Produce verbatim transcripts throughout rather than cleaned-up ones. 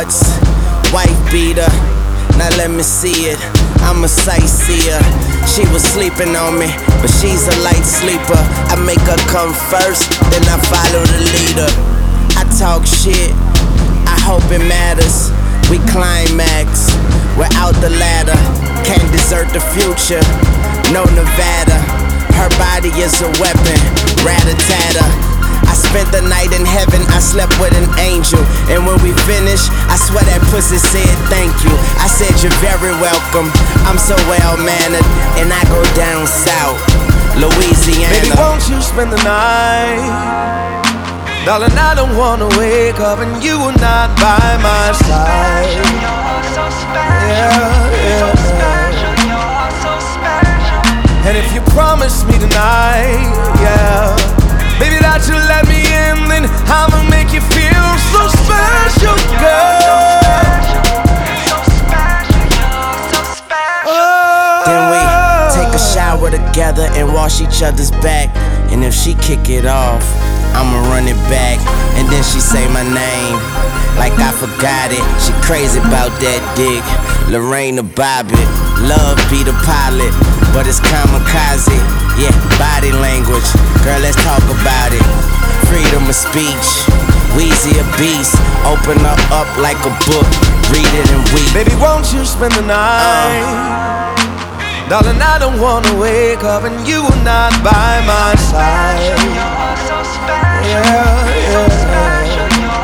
hearts, wife beater. Now let me see it, I'm a sightseer. She was sleeping on me, but she's a light sleeper. I make her come first, then I follow the leader. I talk shit, I hope it matters. We climax, we're out the ladder. Can't desert the future, no Nevada. Her body is a weapon, rat-a-tat-a. I spent the night in heaven, I slept with an angel. And when we finished, I swear that pussy said thank you. I said you're very welcome, I'm so well-mannered. And I go down south, Louisiana. Baby, won't you spend the night? Darling, I don't wanna wake up and you are not by my side. Yeah, yeah. And if you promise me tonight, yeah, baby, that you let me in, then I'ma make you feel so special, girl. Oh. Then we take a shower together and wash each other's back. And if she kick it off, I'ma run it back. And then she say my name like I forgot it. She crazy about that dick, Lorraine the Bobbitt. Love be the pilot, but it's kamikaze. Yeah, body language, girl, let's talk about it. Freedom of speech, Weezy a beast. Open her up like a book, read it and weep. Baby, won't you spend the night? uh. Darling, I don't wanna wake up and you are not by my side. Yeah, yeah.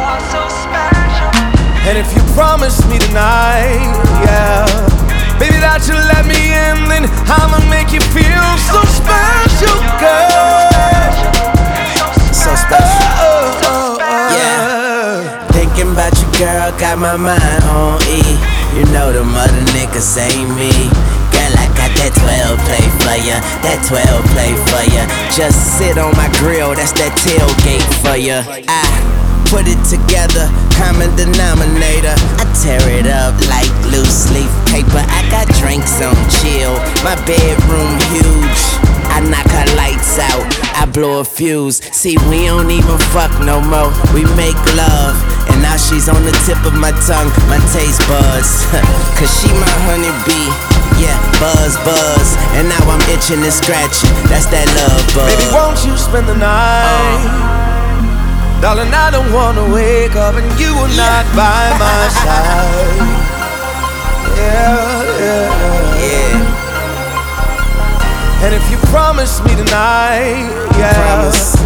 And if you promise me tonight, yeah, baby, that you let me in, then I'ma make you feel so special, girl. So special. Oh, oh, oh, yeah. Thinking about you, girl, got my mind on E. You know them other niggas ain't me. Girl, I got that twelve play for ya, that twelve play for ya. Just sit on my grill, that's that tailgate for ya. I put it together, common denominator. I tear it up like loose leaf paper. I got drinks on chill, my bedroom huge. I knock her lights out, I blow a fuse. See, we don't even fuck no more, we make love. And now she's on the tip of my tongue, my taste buds. Cause she my honeybee, yeah, buzz, buzz. And now I'm itching and scratching, that's that love buzz. Baby, won't you spend the night? uh. Darling, I don't wanna wake up and you are not by my side. Yeah, yeah, yeah. And if you promise me tonight, yeah, promise.